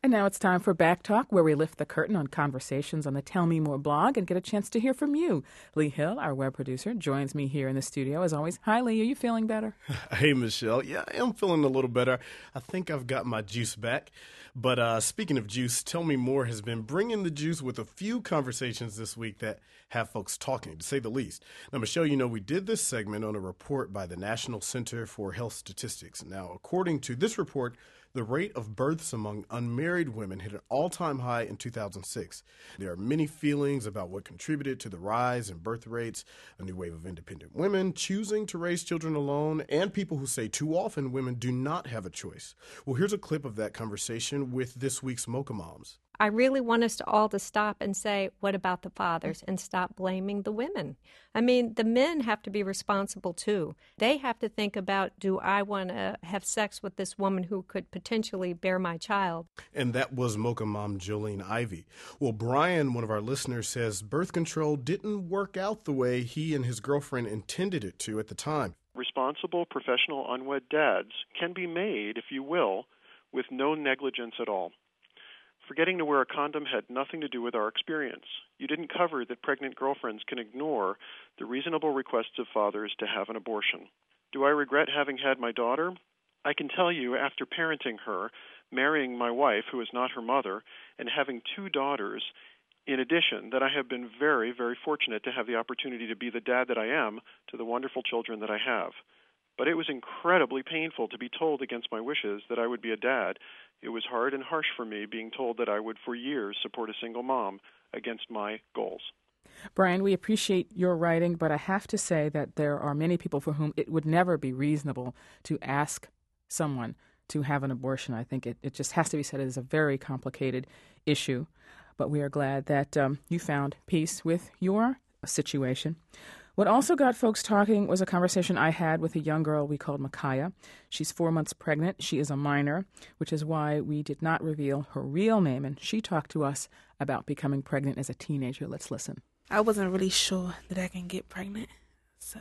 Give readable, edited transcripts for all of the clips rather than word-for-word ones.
And now it's time for Back Talk, where we lift the curtain on conversations on the Tell Me More blog and get a chance to hear from you. Lee Hill, our web producer, joins me here in the studio as always. Hi, Lee. Are you feeling better? Hey, Michelle. Yeah, I am feeling a little better. I think I've got my juice back. But speaking of juice, Tell Me More has been bringing the juice with a few conversations this week that have folks talking, to say the least. Now, Michelle, you know, we did this segment on a report by the National Center for Health Statistics. Now, according to this report, the rate of births among unmarried women hit an all-time high in 2006. There are many feelings about what contributed to the rise in birth rates, a new wave of independent women choosing to raise children alone, and people who say too often women do not have a choice. Well, here's a clip of that conversation with this week's Mocha Moms. I really want us all to stop and say, what about the fathers, and stop blaming the women. I mean, the men have to be responsible too. They have to think about, do I want to have sex with this woman who could potentially bear my child? And that was Mocha Mom Jolene Ivy. Well, Brian, one of our listeners, says birth control didn't work out the way he and his girlfriend intended it to at the time. Responsible professional unwed dads can be made, if you will, with no negligence at all. Forgetting to wear a condom had nothing to do with our experience. You didn't cover that pregnant girlfriends can ignore the reasonable requests of fathers to have an abortion. Do I regret having had my daughter? I can tell you, after parenting her, marrying my wife, who is not her mother, and having two daughters, in addition, that I have been very, very fortunate to have the opportunity to be the dad that I am to the wonderful children that I have. But it was incredibly painful to be told against my wishes that I would be a dad. It was hard and harsh for me being told that I would for years support a single mom against my goals. Brian, we appreciate your writing, but I have to say that there are many people for whom it would never be reasonable to ask someone to have an abortion. I think it just has to be said it is a very complicated issue, but we are glad that you found peace with your situation. What also got folks talking was a conversation I had with a young girl we called Micaiah. She's 4 months pregnant. She is a minor, which is why we did not reveal her real name, and she talked to us about becoming pregnant as a teenager. Let's listen. I wasn't really sure that I can get pregnant, so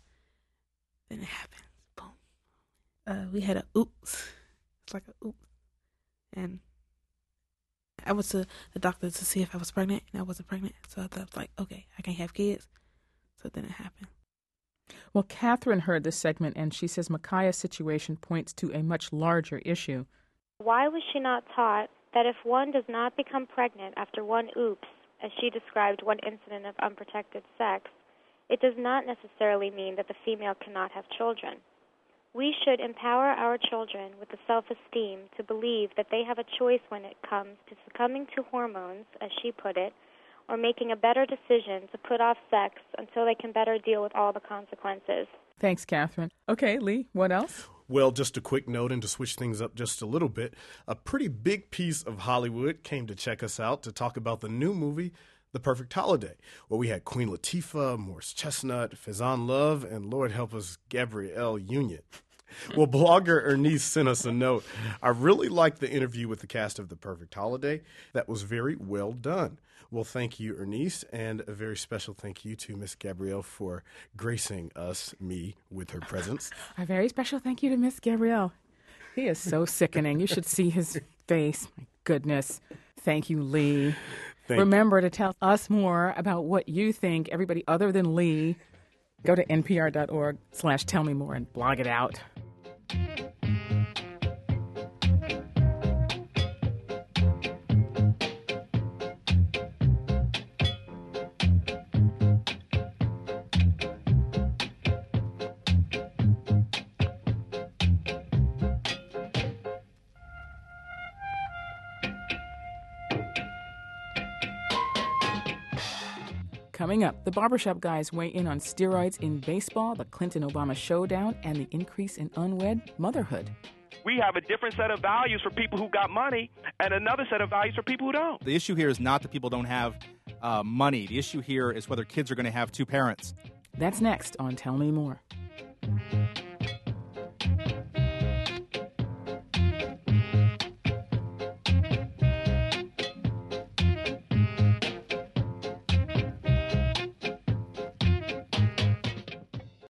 then it happened. Boom. We had a oops. It's like a oops. And I went to the doctor to see if I was pregnant, and I wasn't pregnant. So I was like, okay, I can't have kids. So then it happened. Well, Catherine heard this segment, and she says Micaiah's situation points to a much larger issue. Why was she not taught that if one does not become pregnant after one oops, as she described one incident of unprotected sex, it does not necessarily mean that the female cannot have children? We should empower our children with the self-esteem to believe that they have a choice when it comes to succumbing to hormones, as she put it, or making a better decision to put off sex until they can better deal with all the consequences. Thanks, Catherine. Okay, Lee, what else? Well, just a quick note, and to switch things up just a little bit, a pretty big piece of Hollywood came to check us out to talk about the new movie, The Perfect Holiday. Well, we had Queen Latifah, Morris Chestnut, Faizon Love, and Lord help us, Gabrielle Union. Well, blogger Ernice sent us a note. I really liked the interview with the cast of The Perfect Holiday. That was very well done. Well, thank you, Ernice, and a very special thank you to Miss Gabrielle for gracing me, with her presence. A very special thank you to Miss Gabrielle. He is so sickening. You should see his face. My goodness. Thank you, Lee. Remember to tell us more about what you think, everybody other than Lee. Go to npr.org/tellmemore and blog it out. Coming up, the Barbershop Guys weigh in on steroids in baseball, the Clinton-Obama showdown, and the increase in unwed motherhood. We have a different set of values for people who got money and another set of values for people who don't. The issue here is not that people don't have money. The issue here is whether kids are going to have two parents. That's next on Tell Me More.